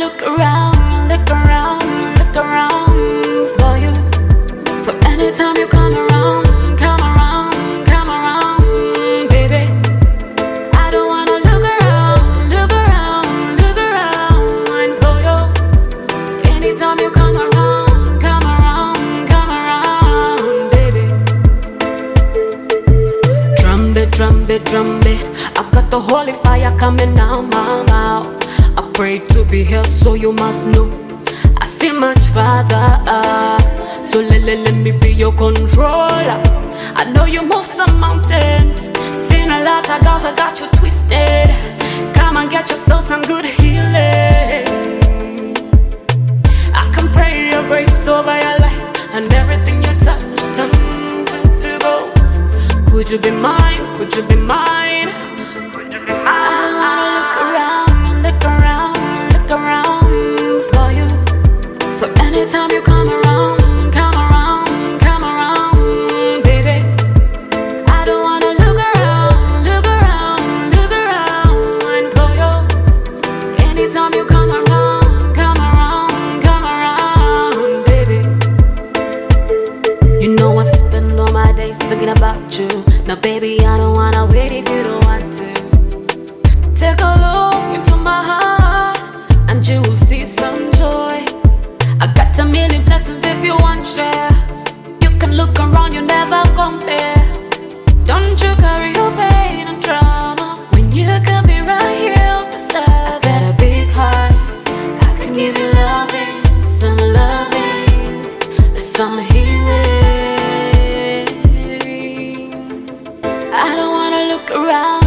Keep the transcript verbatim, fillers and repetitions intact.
look around, look around, look around for you. So anytime you come around, come around, come around, baby. I don't wanna look around, look around, look around for you. Anytime you come around, come around, come around, baby. Drumbeat, drumbeat, drumbeat, I got the holy fire coming out my mouth. I pray to be held, so you must know I see much farther. So let, let, let me be your controller. I know you move some mountains. Seen a lot of girls that got you twisted. Come and get yourself some good healing. I can pray your grace over your life, and everything you touch turns into gold. Could you be mine? Could you be mine? Could you be mine? I don't wanna look around, look around, look around for you. So anytime you come around, come around, come around, baby. I don't wanna look around, look around, look around for you. Anytime you come around, come around, come around, baby. You know I spend all my days thinking about you. Now baby, I don't wanna wait if you don't want to. Take a look into my heart, and you will see some joy. I got a million blessings if you want share. You can look around, you never compare. Don't you carry your pain and trauma when you can be right here beside. I got a big heart, I can give you loving, some loving, some healing. I don't wanna look around,